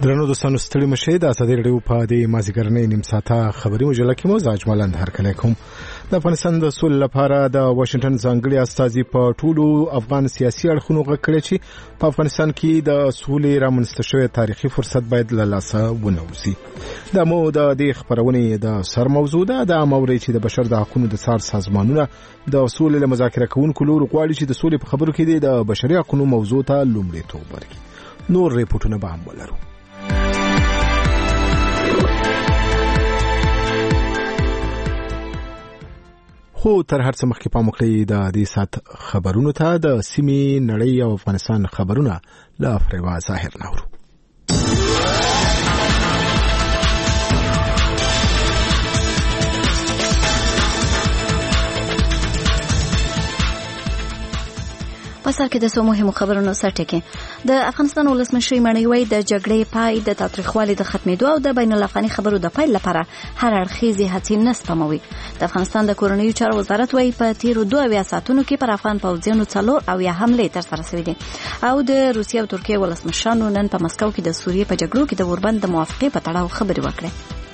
درنو دوستانو ستړي مشه د ازادي رادیو په دې مازیګرنۍ نیم ساعته خبري مجله کې مو زاج ملند هرکلی کوم. د افغانستان د سولې لپاره د واشنگټن ځانګړي استازي په ټولو افغان سیاسي اړخونو غږ کړی چې په افغانستان کې د سولې رامنځته شوی تاریخي فرصت باید له لاسه ونه وځي. دا مو د دې خبرونې د سر موضوع ده. د اموري چې د بشر د حقوقو د څار سازمانونه د سولې له مذاکره کوونکو لور غواړي چې د سولې په خبرو کې د بشري حقوقو موضوع ته لومړیتوب ورکړي. نور ریپورتونه به هم ولرو. خو تر هر څه مخکې پام وکړئ د دې سات خبرونو ته. د سیمې نړۍ او افغانستان خبرونه له فریوا ظاهر نورو. په سر کې د څو مهمو خبرونو سرټکی. د افغانستان ولسمشر مړنیوي د جګړې پای د تاریخوالي د ختمېدو او د بین الافغاني خبرو د پیل لپاره هر اړخیزې هڅې نه سپموي. د افغانستان د کورنیو چارو وزارت وايي په تیرو 2 ساعتونو کې پر افغان پوځیانو 4 حملې ترسره شوې دي او د روسیې او ترکیې ولسمشرانو نن په مسکو کې د سوریې په جګړو کې د اوربند د موافقې په تړاو خبرې وکړې.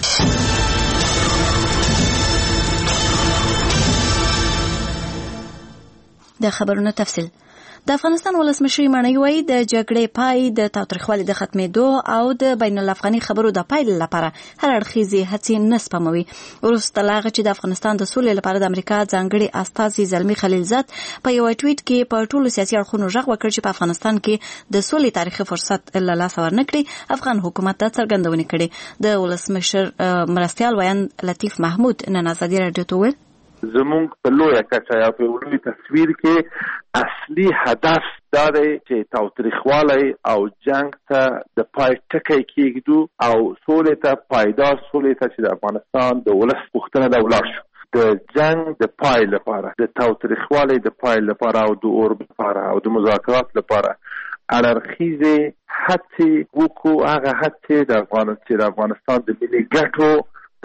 د خبرونو تفصیل. د افغانستان ولسمشر مړنیوي د جګړې پای د تاریخوالي د ختمېدو او د بین الافغاني خبرو د پیل لپاره هر اړخیزې هڅې نه سپموي. وروسته له هغه چې د افغانستان د سولې لپاره د امریکا ځانګړي استازي زلمي خلیلزاد په یو ټویټ کې په ټولو سیاسي اړخونو غږ وکړ چې په افغانستان کې د سولې تاریخي فرصت له لاسه ورنکړي. افغان حکومت ته څرګندونه کړې. د ولسمشر مرستیال ویان لطیف محمود نن ازادي رادیو ته ویل زمونږ په لویه کچه یا په لوی تصویر کې اصلي هدف دا دی چې تاوتریخوالی او جنگ ته د پای ټکی کېږدو او سولې ته پایدار سولې ته چې د افغانستان د ولس پوښتنه ده ولاړ شو. د جنگ د پای لپاره، د تاوتریخوالی د پای لپاره او د اور لپاره او د مذاکرات لپاره اړخیزې هڅې وکړو. هغه هڅې د افغانستان د ملي ګټو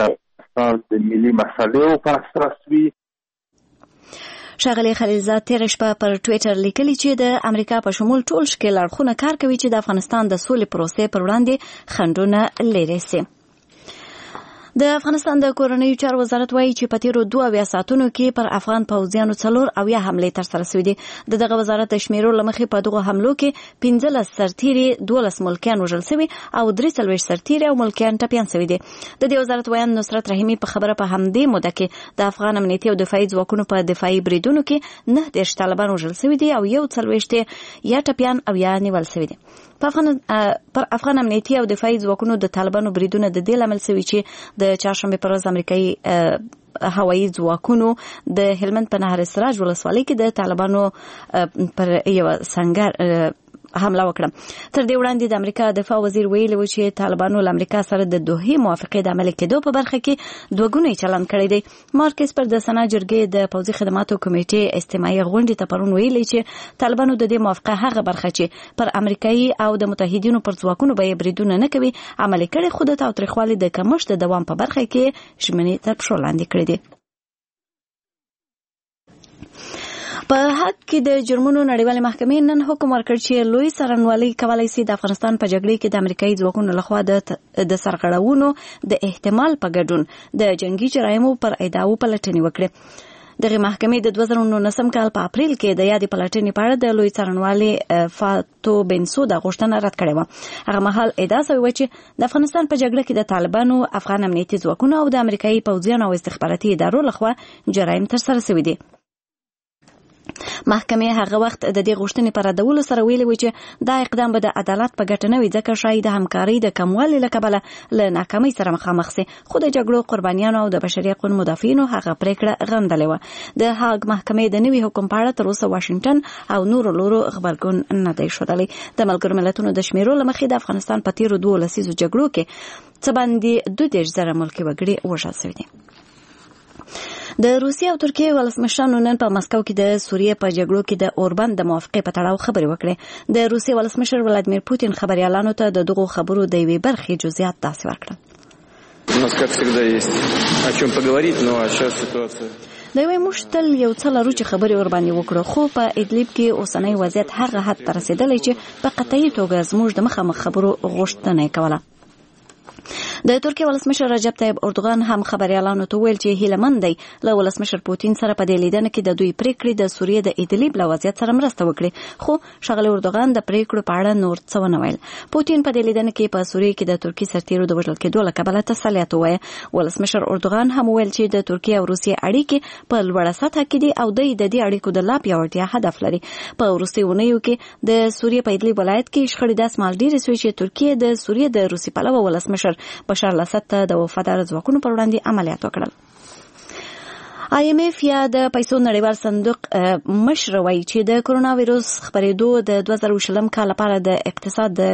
د ملي مسایلو په اساس وي. ښاغلی خلیلزاد تېره شپه پر ټویټر لیکلي چې د امریکا په شمول ټول ښکېل اړخونه کار کوي چې د افغانستان د سولې پروسې پر وړاندې خنډونه لرې سي. د افغانستان د کورنیو چارو وزارت وايي چې په تیرو 2 ساعتونو کې پر افغان پوځیانو 4 حملې ترسره شوې دي. دغه وزارت د شمیرو لمخې په دغه حملو کې 15 سرتیري 12 ملکیان وژل شوي او 43 سرتیري او ملکیان ټپیان شوي دي. د دې وزارت ویان نصرت رحیمي په خبره په همدې موده کې د افغان امنیتي او دفاعي ځواکونو په دفاعي بریدونو کې 9 طالبان وژل شوي دي او 41 یا ټپیان او یا نیول شوي دي. پر افغان امنیتي او دفاعي ځواکونو د طالبانو بریدونه د دې لامل شوي چې د چهارشنبه پر ورځ امریکایي هوایي ځواکونو د هلمند په نهر سراج ولسوالۍ کې د طالبانو پر یو سنگر حمله وکړه. تر دې وړاندې د امریکا دفاع وزیر ویلي و چې طالبانو له امریکا سره د دوحې موافقې د عملي کېدو په برخه کې 2 ګونی چلند کړی دی. مارکس پر د سنا جرګې د پوځي خدماتو کمیټې استماعي غونډې ته پرون ویلي چې طالبانو د دې موافقه هغه برخه چې پر امریکایي او د متحدینو پر ځواکونو به بریدونه نه کوي عملي کړي، خو د تاوتریخوالي د کمښت د دوام په برخه کې ژمنې تر پښو لاندې کړې دي. په حق کې د جرمونو نړیوالې محکمې نن حکم ورکړ چې لوی څارنوالي کولای شي د افغانستان په جګړې کې د امریکایي ځواکونو لخوا د سرغړونو د احتمال په ګډون د جنگي جرایمو پر ادعاو پلټنې وکړي. دغه محکمې د 2019 کال په اپریل کې د یادې پلټنې په اړه د لوی څارنوالي فاتو بنسودا غوښتنه رد کړې و. هغه مهال ادعا شوې و چې د افغانستان په جګړه کې د طالبانو، افغان امنیتي ځواکونو او د امریکایي پوځیانو او استخباراتي ادارو لخوا جرایم ترسره شوي دي. محکمې هغه وخت د دې غوښتنې پر ردولو سره ویلي و چې دا اقدام به د عدالت په ګټه نه وي، ځکه شاید د همکارۍ د کموالي له کبله له ناکامۍ سره مخامخ شي. خو د جګړو قربانیانو او د بشري حقوقو مدافعینو هغه پریکړه غندلې وه. د هاګ محکمې د نوي حکم په اړه تر اوسه واشنگټن او نورو لورو خبرګون نه دی ښودلی. د ملګرو ملتونو د شمیرو له مخې د افغانستان په تیرو 2 لسیزو جګړو کې څه باندې 32,000 ملکي وګړي وژل شوي دي. د روسیې او ترکیې ولسمشرانو نن په مسکو کې د سوریې په جګړو کې د اوربند د موافقې په تړاو خبرې وکړې. د روسیې ولسمشر ولادیمیر پوتین خبريالانو ته د دغو خبرو د یوې برخې جزئیات داسې ورکړل. دوی مشتل یو څه لرو چې خبرې ور باندې وکړو، خو په ادلیب کې اوسنی وضعیت هغه حد ته رسیدلی چې په قطعي توګه زموږ د مخامخ خبرو غوښتنه کوله. د ترکیه ولسمشر رجب طیب اردوغان هم خبريالانو ته ویل چې هیلمن دی له ولسمشر پوتین سره په دې لیدنه کې د دوی پریکړې د سوریې د ادلیب له وضعیت سره مرسته وکړي، خو ښاغلی اردوغان د پریکړو په اړه نور څه ونه ویل. پوتین په دې لیدنه کې په سوریې کې د ترکیې سرتیرو د وژل کېدو له کبله تسلیت ووایه. ولسمشر اردوغان هم ویل چې د ترکیې او روسیې اړیکې په لوړه سطحه کې دي او د دې اړیکو د لا پیاوړتیا هدف لري. په وروستیو اونیو کې د سوریې په ادلیب ولایت کې شخړې داسې مال ډېرې شوې چې ترکیې د سوریې د روسي پلوه ولسمشر بشار الاسد ته د وفادار ځواکونو پر وړاندې عملیات وکړل. IMF یا د پیسو نړیوال صندوق مشر وایي چې د کرونا وایرس خپرېدو د 2020 کال لپاره د اقتصاد د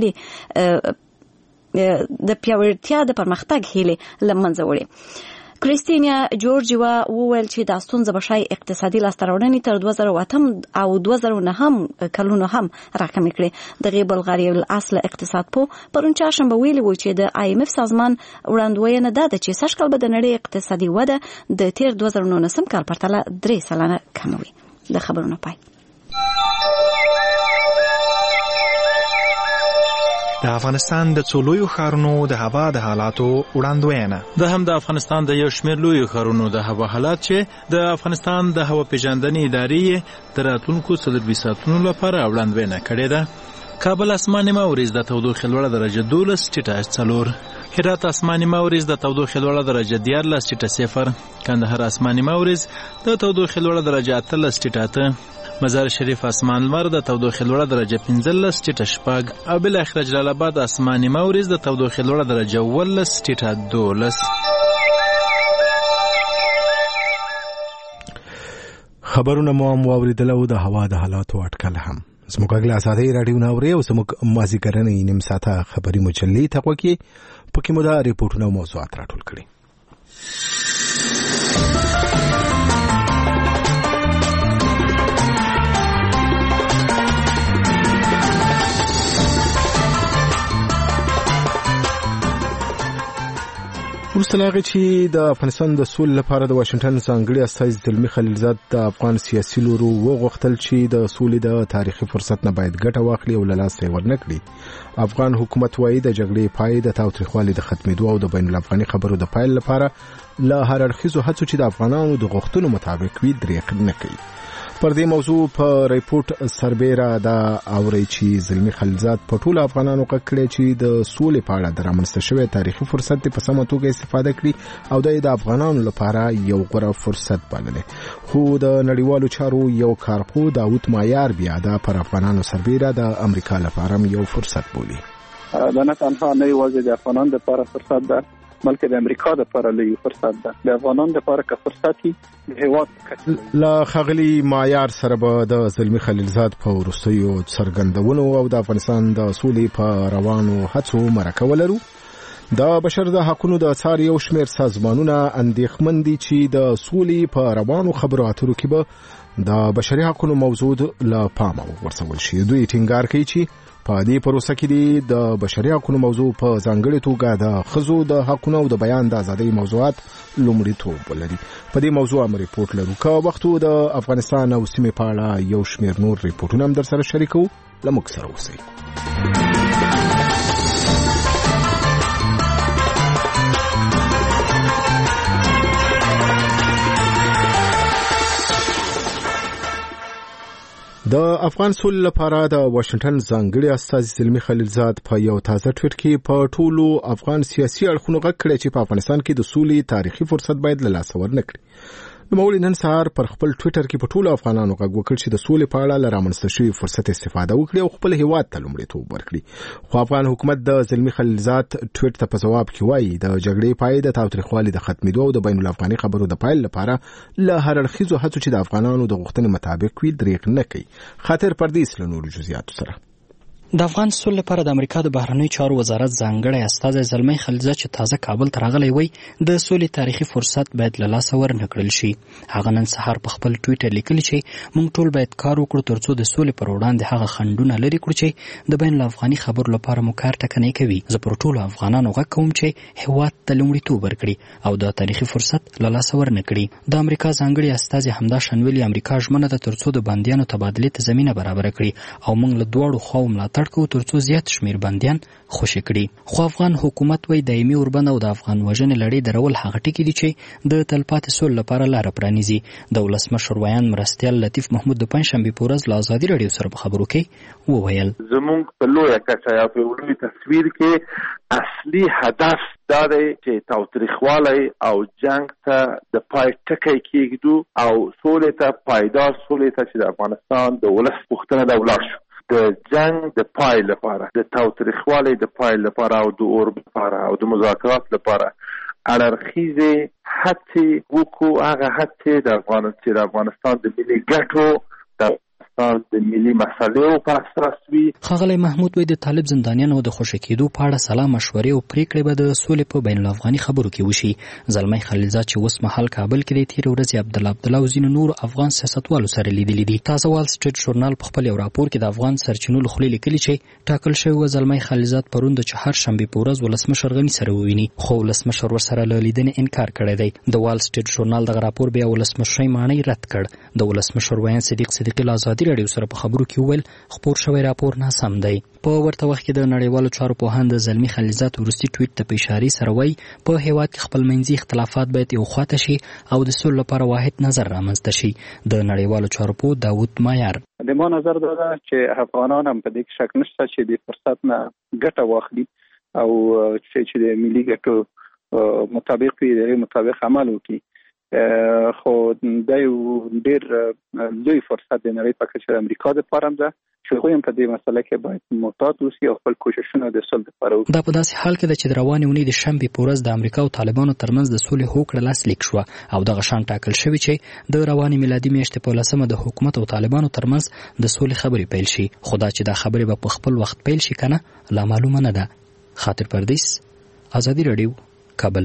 پیاوړتیا د پرمختګ هیلې له منځه وړي. کریستینا جورجیوا وویل چې دا ستونزه به شای اقتصادي لاسته تر 2008 او 2009 کلونو هم راکمې کړي. دغه بلغاریا الاصل اقتصاد پرون چهارشنبه ویلي و چې د IMF سازمان وړاندوینه ده چې سږ کال به د نړۍ اقتصادي وده د تیر 2019 کال پرتله 3% کموي. د خبرونو پای. د افغانستان د څو لویو ښارونو د هوا د حالاتو وړاندوینه. د هم د افغانستان د یو شمېر لویو ښارونو د هوا حالات چې د افغانستان د هوا پیژندنې ادارې د راتلونکو 4 ساعتونو لپاره وړاندوینه کړې ده. کابل اسماني ماوریز د تودوخې لوړه درجه 12.4، هرات اسماني ماوریز د تودوخې لوړه درجه 14.0، کندهار اسماني ماوریز د تودوخې لوړه درجه 18.8، مزار شریف اسمان لمر د تودوخې لوړه درجه 15.8 او بالاخره جلال آباد اسماني ماوریز د تودوخې لوړه درجه 12.12. خبرونه مو هم واوریدل او د هوا د حالاتو اټکل هم زموږ اګلا ساده رادیو ناوري او زموږ مازیګرنې نیم ساعته خبري مجلې تقوا کې پکې مو دا ریپورتونه او موضوعات راټول کړي. وروسته له هغې چې د افغانستان د سولې لپاره د واشنګټن ځانګړي استازي زلمي خلیلزاد د افغان سیاسي لورو وغوښتل چې د سولې د تاریخي فرصت نه باید ګټه واخلي او له لاسه یې ورنه کړي. افغان حکومت وایي د جګړې پای د تاوتریخوالي د ختمېدو او د بین الافغاني خبرو د پیل لپاره له هر اړخیزو هڅو چې د افغانانو د غوښتنو مطابق وي دریغ نه کوي. پر دې موضوع په ریپورت سربېره دا اوري چې زلمي خلیلزاد په ټول افغانانو کړي چې د سولې په اړه د رامنځته شوی تاریخي فرصت په سمه توګه استفاده کړي او د افغانانو لپاره یو غوره فرصت بللی. خو د نړیوالو چارو یو کارپو داوود مایار بیا دا پر افغانانو سربېره د امریکا لپاره یو فرصت بولي. دا نه تنها نه یوازې د افغانانو لپاره فرصت ده بلکې د امریکا لپاره لوی فرصت ده. د افغانانو لپاره که فرصتي د هیواد لا خغلی معیار سره به د زلمي خلیلزاد په وروستیو څرګندونو او د افغانستان د سولې په روانو هڅو مرکه ولرو. د بشر د حقوقو د څار یو شمېر سازمانونه اندېښمن دي چې د سولې په روانو خبرو اترو کې به د بشري حقوقو موضوع له پامه وغورځول شي. دوی ټینګار کوي چې په دې پروسه کې د بشري حقوقو موضوع په ځانګړې توګه د ښځو د حقوقو او د بیان د ازادۍ موضوعات لومړیتوب ولري. په دې موضوع هم ریپورت لرو. که وخت د افغانستان او سیمې په اړه یو شمېر نور ریپورتونه هم در سره شریکو، له موږ سره اوسئ. د افغان سولې لپاره د واشنګټن ځانګړي استازي زلمي خلیلزاد په یو تازه ټویټ کې په ټولو افغان سیاسي اړخونو غږ کړی چې په افغانستان کې د سولې تاریخي فرصت باید له لاسه ورنه کړي. نوموړي نن سهار پر خپل ټویټر کې په ټولو افغانانو غږ وکړ چې د سولې په اړه له رامنځته شوي فرصت استفاده وکړي او خپل هیواد ته لومړیتوب ورکړي. خو افغان حکومت د زلمي خلیلزاد ټویټ ته په ځواب کې وایي د جګړې پای د تاوتریخوالي د ختمېدو او د بین الافغاني خبرو د پیل لپاره له هر اړخیزو هڅو چې د افغانانو د غوښتنې مطابق وي دریغ نه کوي. خاطر پردیس له نورو جزئیاتو سره د افغان سولې لپاره د امریکا د بهرنیو چارو وزارت ځانګړی استازی زلمی خلیلزاد چې تازه کابل ته راغلی وی د سولې تاریخي فرصت باید له لاسه ورنه کړل شي. هغه نن سهار په خپل ټویټر لیکلي چې موږ ټول باید کار وکړو ترڅو د سولې پر وړاندې هغه خنډونه لرې کړو چې د بین الافغاني خبرو لپاره مو کار ټکنی کوي. زه پر ټولو افغانانو غږ کوم چې هېواد ته لومړیتوب ورکړي او د تاریخي فرصت له لاسه ورنه کړي. د امریکا ځانګړي استازي همدا شنویلي امریکا ژمنه ده ترڅو د بندیانو تبادلې ته زمینه برابره کړي او موږ له دواړو خواو ملاتړ کوو ترڅو زیات شمیر بندیان خوشي کړي. خو افغان حکومت وایي دایمي اوربند او د افغان وژنې لړۍ درول هغه ټکي دي چې د تلپاتې سولې لپاره لاره پرانیزي. د ولسمشر ویان مرستیال لطیف محمود د پنجشنبې په ورځ له ازادي راډیو سره په خبرو کې وویل زموږ په لویه کچه یا په لوی تصویر کې اصلي هدف دا دی چې تاوتریخوالی او جنگ ته د پای ټکی کېږدو او سولې ته پایدار سولې ته چې د افغانستان د ولس پوښتنه ده ولاړ شو. د جنگ د پای لپاره د تاوتریخوالي د پای لپاره او د اور لپاره او د مذاکرات لپاره اړخیزې هڅې وکړو. هغه هڅې د افغانستان د ملي ګټو د د ملي مسایلو په اساس وي. ښاغلی محمود وایي د طالب زندانیانو د خوشي کېدو په اړه سلا مشورې او پریکړې به د سولې په بین الافغاني خبرو کې وشي. زلمی خلیلزاد چې اوس مهال کابل کې دی تېرې ورځې عبدالله او ځینو نورو افغان سیاستوالو سره لیدلي دي. تازه وال سټریټ ژورنال په خپل یو راپور کې د افغان سرچینو له خولې لیکلي چې ټاکل شوی و زلمی خلیلزاد پرون د چهارشنبې په ورځ ولسمشر غني سره وویني خو ولسمشر ورسره له لیدنې انکار کړی دی. د وال سټریټ ژورنال دغه راپور بیا ولسمشرۍ ماڼۍ رد کړ. د ولسمشر ویان صدیق صدیقي له ازادي راډیو سره په خبرو کې وویل خپور شوی راپور ناسم دی. په ورته وخت کې د نړیوالو چارو پوهان د زلمی خلیلزاد وروستي ټویټ ته په اشارې سره وایي په هېواد کې خپلمنځي اختلافات باید یو خواته شي او د سولې لپاره واحد نظر رامنځته شي. د نړیوالو چارو پوه داود مایار د ما نظر دا ده چې افغانان هم په دې کې شک نشته چې د فرصت نه ګټه واخلي او چې د ملي ګټو مطابق وي د مطابق عمل وکړي. خو دا یو ډېر لوی فرصت د نړۍ په کچه د امریکا دپاره هم ده چې هغوی هم په دې مسله کې باید محتاط اوسي او خپل کوششونه د صلح دپاره وکړي. دا په داسې حال کې ده چې د روانې اونۍ د شنبې په ورځ د امریکا او طالبانو ترمنځ د سولې هوکړه لاسلیک شوه او دغه شان ټاکل شوي چې د روانې میلادي میاشتې په 10 د حکومت او طالبانو ترمنځ د سولې خبرې پیل شي. خو دا چې دا خبرې به په خپل وخت پیل شي که نه لا معلومه نه ده. خاطر پردیس، ازادي راډیو، کابل.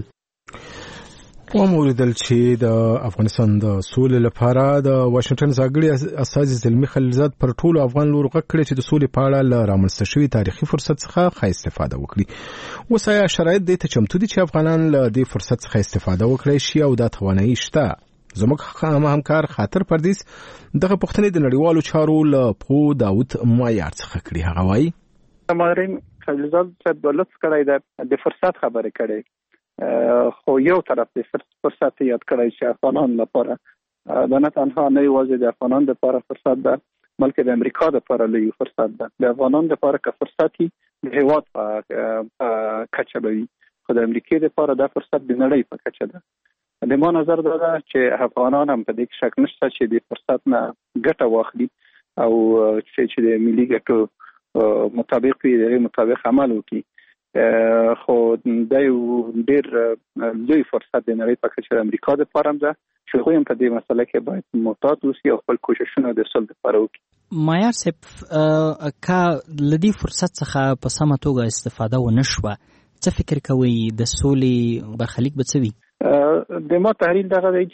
ومولیدل چې د افغانستان د سولې لپاره د واشنگټن ځانګړي استازي زلمی خلیلزاد پر ټولو افغان لورو غږ کړی چې د سولې په اړه له رامنځته شوي تاریخي فرصت څخه ښه استفاده وکړي. اوس آیا شرایط دې ته چمتو دي چې افغانان له دې فرصت څخه استفاده وکړي شي او دا توانایي شته؟ زموږ همکار خاطر پردیس دغه پوښتنې د نړیوالو چارو له پوه داود مایار څخه کړي. هغه وایي زلمی خلیلزاد صاحب لطف کړی ده د فرصت خبرې کړې خو یو طرف د فرصت یاد کړی چې افغانان لپاره دا نه تنها نه یوازې د افغانان لپاره فرصت ده بلکې د امریکا لپاره لوی فرصت ده. د افغانان لپاره که فرصتي د هېواد په کچه به وي خو د امریکا لپاره دا فرصت د نړۍ په کچه ده. د ما نظر دا ده چې افغانان هم په دې کې شک نشته چې د فرصت نه ګټه واخلي او چې د ملي ګټو مطابق وي د مطابق عمل وکړي. خو دا یو ډېر لوی فرصت د نړۍ په کچه د امریکا دپاره هم ده چې هغوی هم په دې مسله کې باید محتاط اوسي او خپل کوششونه د صلح دپاره وکړي. مایار صاحب که له دې فرصت څخه په سمه توګه استفاده ونه شوه څه فکر کوئ د سولې برخلیک به څه وي؟ د ما تحلیل دغه دی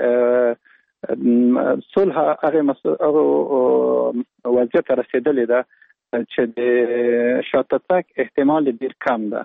چې صلح هغه وضعیت ته رسېدلې ده چې د شاته تګ احتمال ډېر کم ده.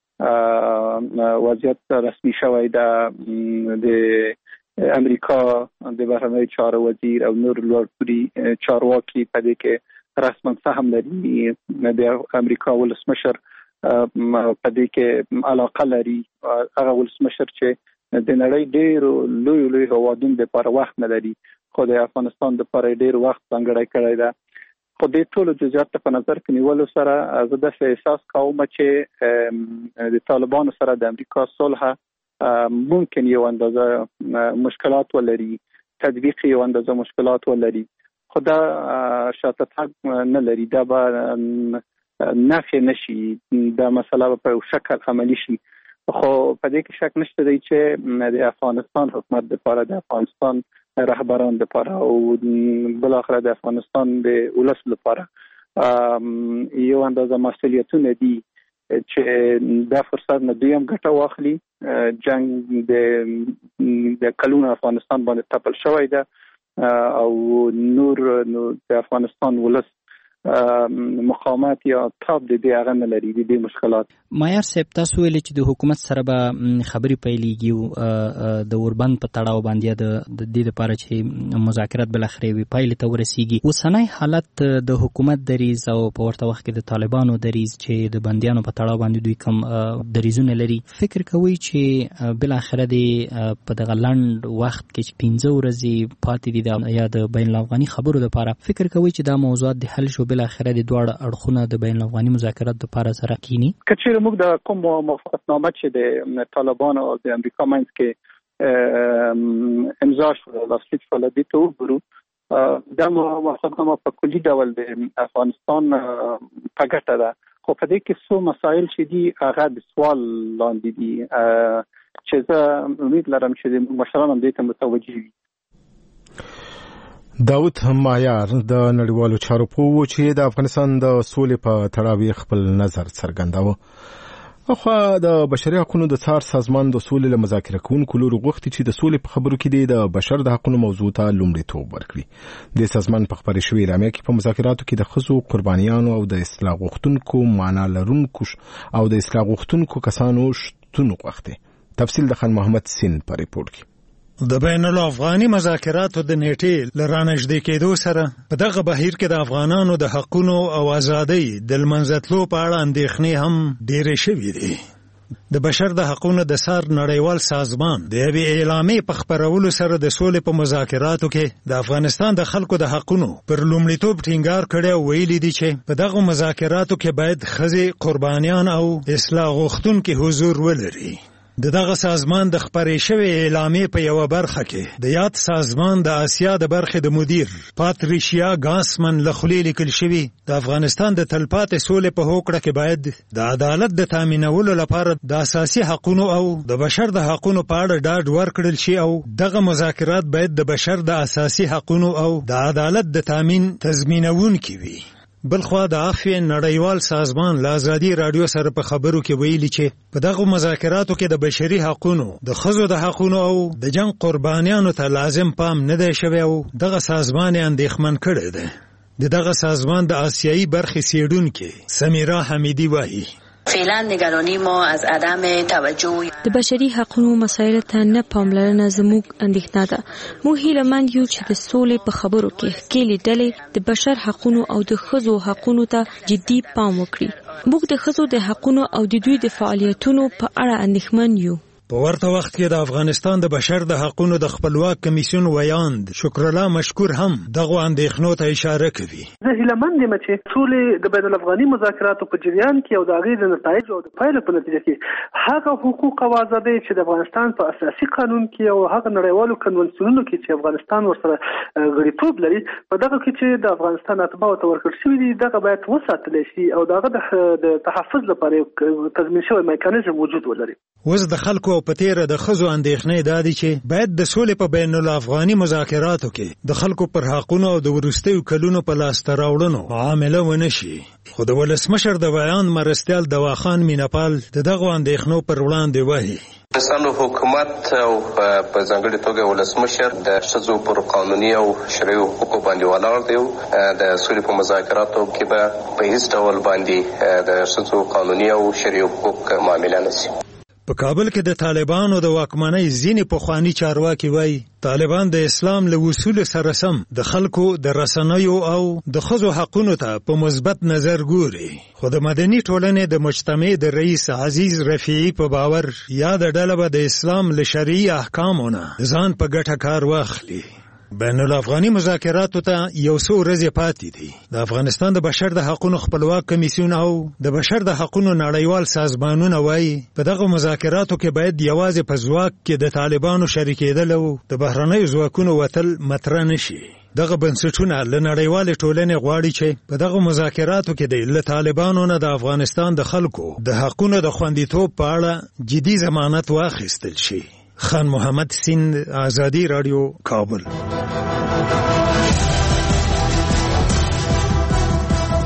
وضعیت رسمي شوی ده د امریکا د بهرنیو چارو وزیر او نور لوړپوړي چارواکي په دې کې رسما سهم لري. د امریکا ولسمشر په دې کې علاقه لري. هغه ولسمشر چې د نړۍ ډېرو لوی هیوادونو لپاره وخت نه لري خو د افغانستان لپاره ډېر وخت ځانګړی کړی ده. خو د ټولو جزئیات په نظر کې نیولو سره زه داسې احساس کوم چې د طالبانو سره د امریکا صلح ممکن یو اندازه مشکلات ولري، تطبیق یو اندازه مشکلات ولري خو دا شاته تګ نه لري. دا به نفي نشي، دا مسله په شکل عملی شي. خو په دې کې شک نشته دی چې د افغانستان حکومت لپاره د افغانستان رهبران لپاره او بل اخر د افغانستان د ولس لپاره یو اندازه مسؤلیتونه دي چې دا فرصت نه دویم ګټه واخلي. جنگ د کلونو افغانستان باندې تپل شوی ده او نور د افغانستان ولس مقاومت یا تاب د دې هغه نه لري د مشکلات. مایار صاحب تاسو ویل چې د حکومت سره به خبرې پیلېږي د اوربند په تړاو باندې د دې لپاره چې مذاکرات بل اخري وي پایله ته ورسیږي. اوسنۍ حالت د حکومت دریز او په ورته وخت کې د طالبانو دریز چې د بندیانو په تړاو باندې دوی کوم دریزونه لري، فکر کوي چې بل اخره د په دغه لند وخت کې 15 ورځې پاتې دي یا د بین الافغاني خبرو لپاره فکر کوي چې دا موضوعات د حل شو بل اخره د دواړه اړخونه د بین الافغاني مذاکرات لپاره سره کینی؟ کچېر موږ د کوم موافقتنامه چې د طالبانو او د امریکا منځ کې امضا شوه لاسلیک شوه د ته وګورو دا موافقتنامه په کلي ډول د افغانستان په ګټه ده، خو په دې کې څو مسایل چې دي هغه د سوال لاندې دي چې زه امید لرم چې د مشرانو دې ته متوجه وي. داود مایار د نړیوالو چارو په چې د افغانستان د سولې په تړاو خپل نظر څرګنداوه. خو د بشري حقوقو د څار سازمان د سولې له مذاکره کوونکو لوري غوښتي چې د سولې په خبرو کې د بشر د حقوقو موضوع ته لومړیتوب ورکړي. د سازمان په خبري شوې اعلامیه کې په مذاکراتو کې د ښځو قربانیانو او د اصلاح غوښتونکو معنا لرونکو او د اصلاح غوښتونکو کسانو شتون غوښتي. تفصیل د خان محمد سین په ریپورت کې. د بین الافغاني مذاکراتو د نیټې لرانږدې کېدو سره په دغه بهیر کې د افغانانو د حقونو او ازادۍ د لمنځتلو په اړه اندېښنې هم ډېرې شوې دي. د بشر د حقونو د څار نړیوال سازمان د یوې اعلامیې په خپرولو سره د سولې په مذاکراتو کې د افغانستان د خلکو د حقونو پر لومړیتوب ټینګار کړی او ویلي دي چې په دغه مذاکراتو کې باید ښځې قربانیان او اصلاح غوښتونکي حضور ولري. دغه سازمان د خپرې شوې اعلامیې په یو برخه کې د یاد سازمان د آسیا د برخې د مدیر پاتریشیا ګاسمن لخوا لیکل شوی د افغانستان د تلپاتې سولې په هوکړه کې باید د عدالت د تامینولو لپاره د اساسي حقوقو او د بشر د حقوقو په اړه ډاډ ورکړل شي او دغه مذاکرات باید د بشر د اساسي حقوقو او د عدالت د تامین تضمینونکي وي. بلخوا د عفو نړیوال سازمان له ازادي رادیو سره په خبرو کې ویلي چې په دغه مذاکراتو کې د بشري حقوقو د ښځو د حقوقو او د جنگ قربانیانو ته لازم پام نه دی شوی او دغه سازمان اندېښمن کړی دی. دغه سازمان د آسیایي برخې څېړونکې سمیرا حمیدي وایي فعلا نگرانی ما از عدم توجه د بشري حقوقو مسایل ته نه پاملرنه زموږ اندېښنه ده. موږ هیلهمند یو چې د سولې په خبرو کې ښکېلې ډلې د بشر حقوقو او د ښځو حقوقو ته جدي پام وکړي. موږ د ښځو د حقوقو او د دوی د فعالیتونو په اړه اندېښمن یو. په ورته وخت کې د افغانستان د بشر د حقوقو د خپلواک کمیسیون ویاند شکر الله مشکور هم دغه اندېښنو ته اشاره کوي. زه هیلهمند یم چې ټول د بین الافغاني مذاکراتو په جریان کې او د هغې د نتایج او د پایلو په نتیجه کې هغه حقوق او ازادۍ چې د افغانستان په اساسي قانون کې او هغه نړیوالو کنونسیونونو کې چې افغانستان ورسره غړیتوب لري په دغه کې چې د افغانستان اتباعو ته ورکړل شوي دي دغه باید وساتل شي او دغه د تحفظ لپاره تضمین شوی میکانیزم وجود ولري. اوس د خلکو په تیره د ښځو اندېښنې دا دي چې باید د سولې په بین الافغاني مذاکراتو کې د خلکو پر حقونو او د وروستیو کلونو په لاسته راوړنو معامله ونه شي. خو د ولسمشر د بیان مرستیال دواخان میناپال دغه اندېښنو پر وړاندې وایي افغانستان حکومت او په ځانګړي توګه ولسمشر د ښځو پر قانوني او شرعي حقوقو باندې ولاړ دی. د سولې په مذاکراتو کې به په هیڅ ډول باندې د ښځو قانوني او شرعي حقوق معامله نشي. په کابل کې د طالبانو د واکمنۍ ځینې پخواني چارواکي وایي طالبان د اسلام له اصولو سره سم د خلکو د رسنیو او د ښځو حقونو ته په مثبت نظر ګوري. خو د مدني ټولنې د مجتمع د رئیس عزیز رفیعي په باور یاده ډله به د اسلام له شرعي احکامو نه ځان په ګټه کار واخلي. بین الافغاني مذاکراتو ته یو څو ورځې پاتې دي. د افغانستان د بشر د حقوقو خپلواک کمیسیون او د بشر د حقوقو نړیوال سازمانونه وایي په دغه مذاکراتو کې باید یوازې په ځواک کې د طالبانو شریکېدل او د بهرنیو ځواکونو وتل مطرح نشي. دغه بنسټونه له نړیوالې ټولنې غواړي چې په دغه مذاکراتو کې د طالبانو نه د افغانستان د خلکو د حقوقو د خوندیتوب په اړه جدي ضمانت واخیستل شي. خان محمد سین، آزادی رادیو، کابل.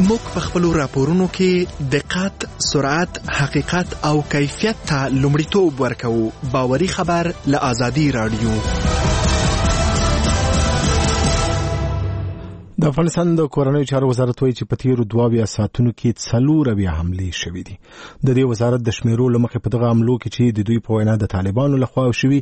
موږ په خپلو راپورونو کې دقت، سرعت، حقیقت او کیفیت ته لومړیتوب ورکوو. باوري خبر له آزادي رادیو. د افغانستان د کورنیو چارو وزارت وایي چې په تیرو 22 ساعتونو کې 4 حملې شوې دي. د دې وزارت د شمیرو له مخې په دغه حملو کې چې د دوی په وینا د طالبانو لخوا شوي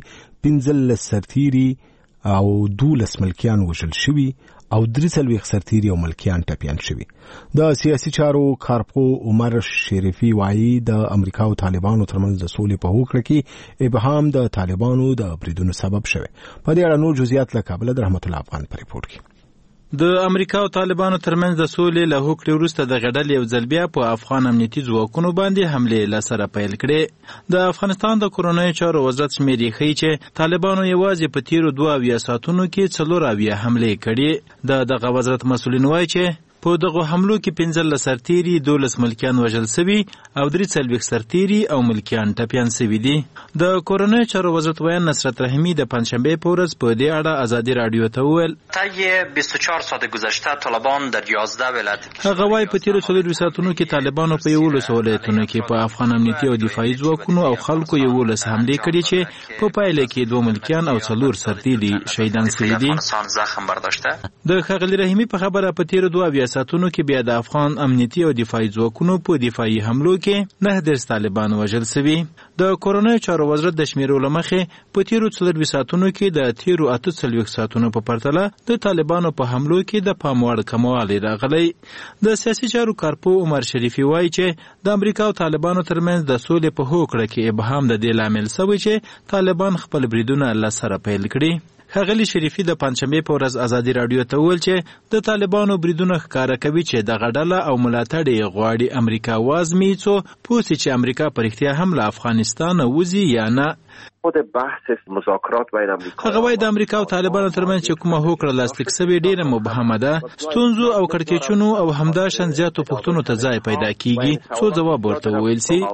15 سرتیري او 12 ملکیان وژل شوي او 43 سرتیري او ملکیان ټپیان شوي. د سیاسي چارو کارپو عمر شریفي وایي د امریکا او طالبانو ترمنځ د سولې په هوکړه کې ابهام د طالبانو د بریدونو سبب شوی. په دې اړه نور جزئیات له کابل د رحمت الله افغان په ریپورت کې. د امریکا او طالبانو ترمنځ د سولې له هوکړې وروسته د غډل یو ځل بیا په افغان امنیتي ځواکونو باندې حملې لسره پیل کړې. د افغانستان د کورنیو چارو وزارت شمیرې ښیي چې طالبانو یوازې په تیرو 22 ساعتونو کې 4 حملې کړې. دغه وزارت مسؤلین وایي چې په دغه حملو کې 15 سرتیري، 12 ملکیان وژل شوي او 43 سرتیري او ملکیان ټپیان شوي دي. د کورنیو چارو وزارت ویان نصرت رحیمی د پنجشنبه په ورځ په دې اړه آزادي رادیو ته وویل طی 24 ساعت گذشته طالبان در 11 ولایت. هغه وايي په تیرو 4 ساعتونو کې طالبانو په 11 ولایتونو کې په افغان امنیتي او دفاعي ځواکونو او خلکو 11 حملې کړې چې په پایله کې 2 ملکیان او 4 سرتیري شهیدان شوي دي. زخم برداشته. د ښاغلي رحیمی په خبره په تیرو 22 ساعتونو کې بیا د افغان امنیتي او دفاعي ځواکونو په دفاعي حملو کې 9 طالبان وژل شوي. د کورنیو چارو وزارت د شمیرو له مخې په تیرو 4 ساعتونو کې د تیرو 48 ساعتونو په پرتله د طالبانو په حملو کې د پام وړ کموالی راغلی. د سیاسي چارو کارپو عمر شریفي وایي چې د امریکا او طالبانو ترمنځ د سولې په هوکړه کې ابهام د دې لامل شوی چې طالبان خپل بریدونه لسره پیل کړي. ښاغلي شریفي د پنجشنبه په ورځ آزادي رادیو ته وویل چې د طالبانو بریدونه ښکاره کوي چې دغه ډله او ملاتړ یې غواړي امریکا وازمي څو پوه سي چې امریکا په رښتیا هم له افغانستانه وځي یا نه. خود بحث مذاکرات بین امریکا هغه وايي د امریکا او طالبانو ترمنځ چې کومه هوکړه لاسلیک شوې ډېره مبهمه ده. ستونزو او کړکېچونو او همداشان زیاتو پوښتنو ته ځای پیدا کیږي څو ځواب ورته وویل سي.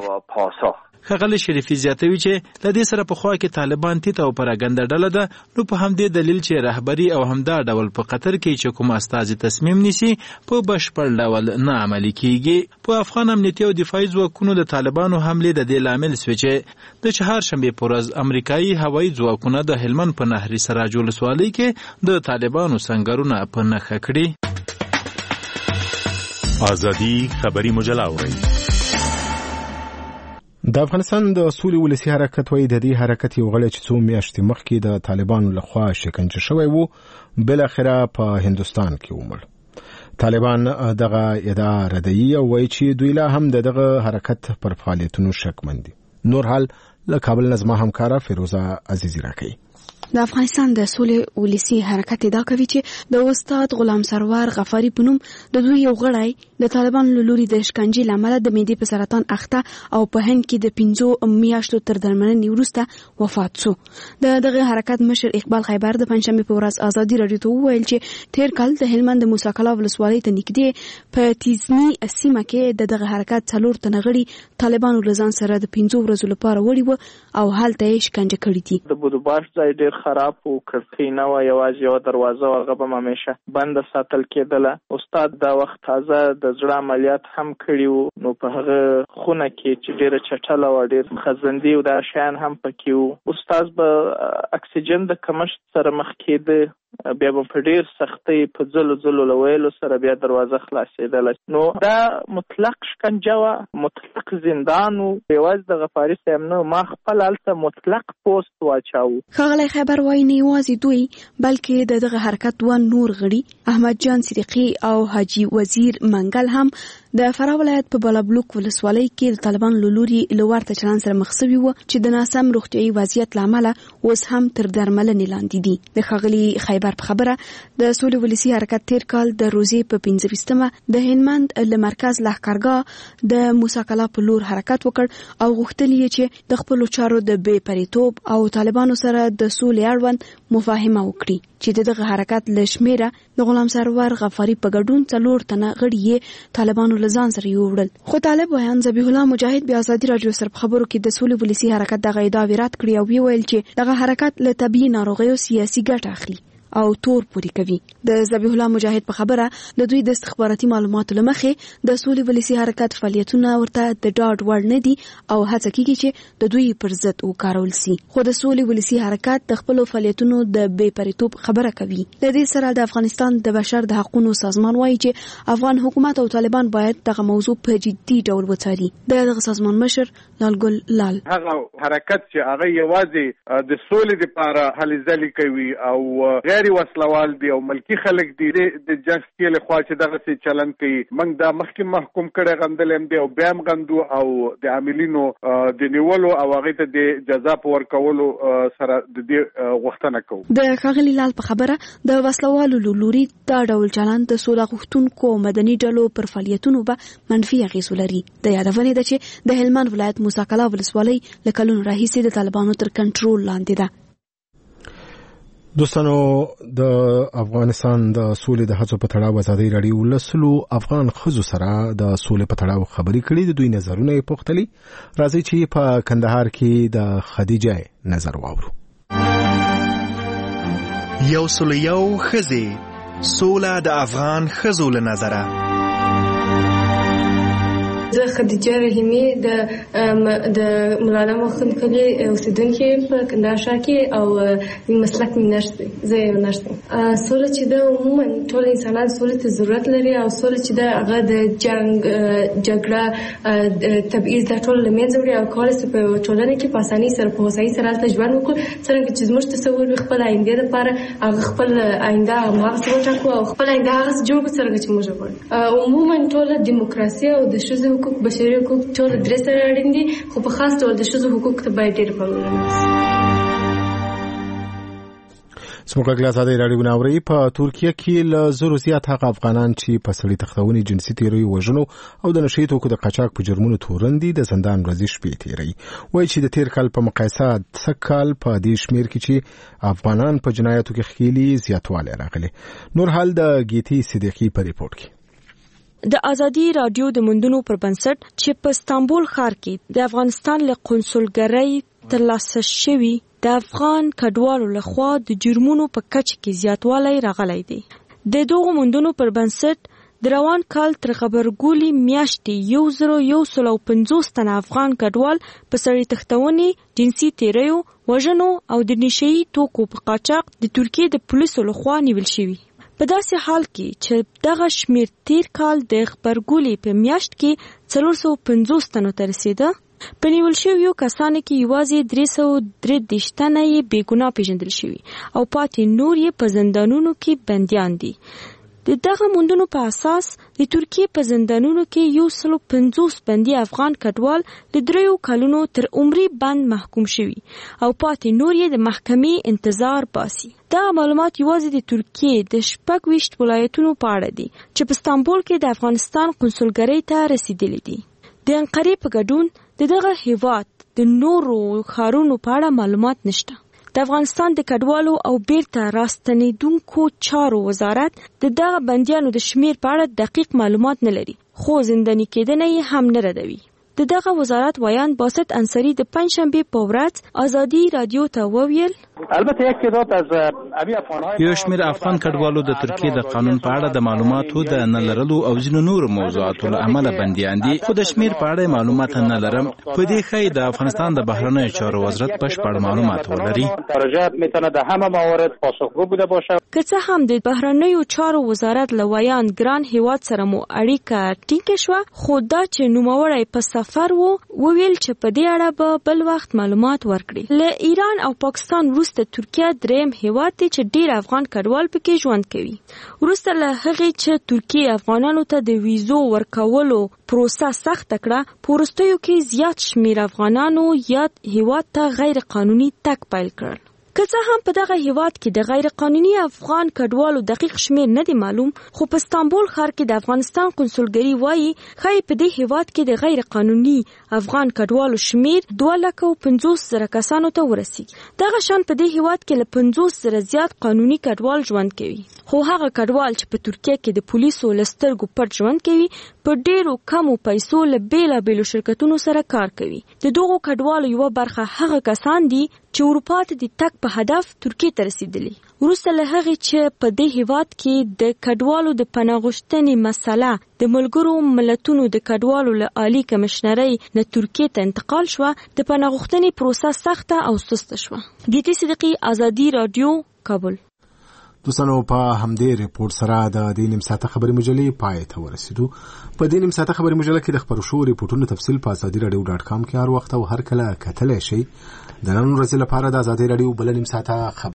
ښاغلي شریفي زیاتوي چې له دې سره پخوا کې طالبان تیت او پراګنده ډله ده، نو په همدې دلیل چې رهبري او همدا ډول په قطر کې چې کوم استازي تصمیم نیسي په بشپړ ډول نه عملي کیږي. په افغان امنیتي او دفاعي ځواکونو د طالبانو حملې د دې لامل شوې چې د چهارشنبې په ورځ امریکایي هوایي ځواکونه د هلمند په نهر سراج ولسوالۍ کې د طالبانو سنګرونه په نښه کړي. آزادي خبري مجله اورئ. د افغانستان د سولې ولسي حرکت وایي د دې حرکت یو غړی چې 2 میاشتې مخکې د طالبانو لخوا شکنجه شوی وو بل اخره په هندستان کې ومړ. طالبان دغه ادعا ردوي او وایي چې دوی لا هم دغه حرکت پر فعالیتونو شکمن دي. نور حال له کابل نظم همکاره فیروزه عزیزی راکوي. د افغانستان د سولې ولسي حرکت ادعا کوي چې د استاد غلام سرور غفاری په نوم د دوی یو غړی د طالبانو له لوري د شکنجې له امله د معدې په سرطان اخته او په هند کې د 15 میاشتو تر درملنې وروسته وفات شو. دغه حرکت مشر اقبال خیبر د پنجشنبه په ورځ آزادي رادیو ته وویل چې تیر کال د هلمند د موسی کلا ولسوالۍ ته نږدې په تیزنی سیمه کې دغه حرکت 4 تنه غړي طالبانو لزان سره د 15 ورځې لپاره وړي وو او هلته یې شکنجه کړې دي. د بودوباش ځای ډېر خراب او کړکۍ نه و، یوازې یو دروازه هغه به همیشه بند ساتل کېدله. استاد دا وخت تازه د زړه عملیات هم کړي وو، نو په هغه خونه کې چې ډېره چټله و، ډېر خزندي او دا شیان هم پکې وو. استاد به اکسیجن د کمښت سره مخ کېده، بیا به په ډېر سختۍ په ځلو له ویلو سره بیا دروازه خلاصېدله. نو دا مطلق شکنجه وه، مطلق زندان و. یوازې د غفاري صاحب نه، ما خپل هلته مطلق پوسټ واچاوه. ښاغلی خیبر وایي نه یوازې دوی بلکې دغه حرکت 2 نور غړي احمد جان صدیقي او حاجي وزیر منګل هم د فراه ولایت په بالابلوک ولسوالۍ کې د طالبانو له لوري له ورته چلند سره مخ شوي وو چې د ناسم روغتیایي وضعیت له امله اوس هم تر درملنې لاندې دي. د ښاغلي خیبر په خبره د سولې ولسي حرکت تیر کال د روزې په 15مه د هلمند له مرکز لښکرګاه د موسی کلا په لور حرکت وکړ او غوښتل یې چې د خپلو چارو د بې پریتوب او طالبانو سره د سولې اړوند مفاهمه وکړي چې دغه حرکت له شمیره د غلام سرور غفاری په ګډون 4 تنه غړي یې طالبانو لزان سره یوړل. خو طالب ویان ذبیح الله مجاهد بیا آزادي رادیو سره خبرو کې د سولې ولسي حرکت دغه ادعا رد کړې او ویل چې دغه حرکت له طبي ناروغیو سیاسي ګټه اخلي او تور پوري کوي. د ذبیح الله مجاهد په خبره د دوی د استخباراتي معلوماتو لمخې د سولې ولسی حرکت فعالیتونه ورته د ډاډ وړ نه دي او هڅه کوي چې د دوی پر ضد وکارول شي. خو د سولې ولسی حرکت د خپل فعالیتونو د بې پریتوب خبره کوي. د دې سره د افغانستان د بشر د حقوقو سازمان وايي چې افغان حکومت او طالبان باید دغه موضوع په جدي ډول وڅاري. دغه سازمان مشر لالګل لال هغه حرکت چې هغه یوازې د سولې لپاره هلې ځلې کوي او غیر وسلوال دي او ملکی خلک دي د جنگ کې خوا چې دغه څه چلن کوي، موږ دا مخکې محکوم کړي غندلم دي او بیا هم غندو او د عاملینو د نیولو او هغه ته د جزا په ورکولو سره د دې غوښتنه کوو. د ښاغلي لال په خبره د وسلوالو لوري دا ډول چلن د سوله غوښتونکو مدني ډلو پر فعالیتونو به منفي اغیز ولري. د یادونې ده چې د هلمند ولایت موسی کلا ولسوالۍ له کلونو راهیسې د طالبانو تر کنټرول لاندې ده. دوستانو، د افغانستان د سولې د هڅو په تړاو ازادي راډیو لسلو افغان ښځو سره د سولې په تړاو خبرې کړي. د دوی نظرونه یې پوښتلي. راځي چې په کندهار کې د خدیجه نظر واورو. 101 ښځې سوله د افغان ښځو له نظره. زه خدیجه رحیمي د مولانا مخن کلی اوسیدونکې په کندهار ښار کې او مسلک مې نشت دی. زه یې نشت سوله چې د عموما ټول انسانان سولې ته ضرورت لري او سوله چې د هغه د جنگ جګړه تبعیض دا ټول له منځه وړي او کولای شي په ټولنه کې په اسانۍ سره په هوسایي سره هلته ژوند وکړو. څرنګه چې زموږ تصور وي خپل آینده لپاره هغه خپل آینده هماغسې وټاکو او خپل آینده هغسې جوړ کړو څرنګه چې موږ غواړو. عموما ټوله دیموکراسي او د ښځو حقوق، بشري حقوق ټول درې سره اړین دي، خو په خاص ډول د ښځو حقوق ته باید ډېر پاملرنه وشي. سموږ له ازادي راډیو ناوړي په ترکیه کې له زرو زیات هغه افغانان چې په سړي تختونې جنسي تیری وژنو او د نشي توکو د قاچاق په جرمونو تورندي د زندان ورځې شپې تیری. وایي چې د تیر کال په مقایسه سکال په دې شمیر کې چې افغانان په جنایاتو کې خېلي زیاتوالی راغلی. نور حال د ګیتی صدیقی په ریپورت کې. د ازادي راډیو د موندنو پر بنسټ چې په استانبول ښار کې د افغانستان له قونسلګرۍ ترلاسه شوی د افغان کډوالو لخوا د جرمونو په کچه کې زیاتوالی راغلی دی. د دغو موندنو پر بنسټ د روان کال تر خبرګولي میاشتې 1150 تنه افغان کډوال په سړي تختونې، جنسي تیریو، وژنو او د نشهیي توکو په قاچاق د ترکیې د پولیسو لخوا نیول شوي. په داسې حال کې چې دغه شمیر تیر کال د خبرګولي په میاشت کې 450 تنو ته رسیده. په نیول شویو کسانو کې یوازې 333 تنه یې بې ګناه پیژندل شوي او پاتې نور یې په زندانونو کې بندیان دي. د دغه موندنو په اساس د ترکیې په زندانونو کې 150 بندي افغان کډوال د 3 کلونو تر عمري بند محکوم شوي او پاتې نور یې د محکمې انتظار باسي. دا معلومات یوازې د ترکیې د 26 ولایتونو په اړه دي چې په استانبول کې د افغانستان قونسلګرۍ ته رسیدلي دي. د انقرې په ګډون دغه هیواد د نورو ښارونو په اړه معلومات نشته. د افغانستان د کډوالو او بیرته راستنیدونکو چارو وزارت د دغه بندیانو د شمیر په اړه دقیق معلومات نه لري، خو زنداني کېدنه یې هم نه ردوي. د دغه وزارت وایان باسط انصاری د پنجشنبه په ورځ ازادي رادیو ته وویل البته یک تعداد از ابي افغان‌های یو شمېر افغان کډوالو د ترکیې د قانون په اړه د معلوماتو د نه لرلو او ځینو نورو موضوعاتو له امله بندیان دي، خو د شمېر په اړه معلومات نه لرم. په دې ښایي د افغانستان د بهرنیو چارو وزارت بشپړ معلومات ولري. ترجمه میتونه د همه موارد پاسخگو بوده باشه. که څه هم د بهرنیو چارو وزارت له وایان ګران هیواد سره مو اړیکه ټینګه شوه، خو دا چې نوموړی په سفر وویل چې په دې اړه به بل وخت معلومات ورکړي. له ایران او پاکستان وروسته ترکیه دریم هیواد دی چې ډیر افغان کډوال پکې ژوند کوي. وروسته له هغې چې ترکیه افغانانو ته د ویزو ورکولو پروسه سخت کړه، په وروستیو کې زیات شمیر افغانانو یاد هیواد ته غیر قانوني تګ پیل کړل. که څه هم په دغه هیواد کې د غیر قانوني افغان کډوالو دقیق شمیر نه دی معلوم، خو په استانبول ښار کې د افغانستان قونسلګرۍ وایي ښایي په دې هیواد کې د غیر قانوني افغان کډوالو شمیر 250,000 کسانو ته ورسیږي. دغه شان په دې هیواد کې له 50,000 زیات قانوني کډوال ژوند کوي، خو هغه کډوال چې په ترکیه کې د پولیسو لسترګو پټ ژوند کوي په ډیرو کمو پیسو له بیلابیلو شرکتونو سره کار کوي. د دغو کډوالو یوه برخه هغه کسان دي چې اروپا ته د تګ په هدف ترکیه ته رسیدلي. وروسته له هغې چې په دې هیواد کې د کډوالو د پناه غوښتنې مسله د ملګرو ملتونو د کډوالو له عالی کمشنرۍ نه ترکیه ته انتقال شوه، د پناه غوښتنې پروسه سخته او سسته شوه. ګیتی صدیقي، آزادي رادیو، کابل. دوستانو په همدې ریپورت سره د دې نیم ساعته خبري مجلې پای ته ورسېدو. په دې نیم ساعته خبري مجله کې د خبرو شو ریپورتونو تفصیل په azadiradio.com کې هر وخت او هر کله کتلی شئ. د نن ورځې لپاره د آزادي رادیو بل نیم ساعته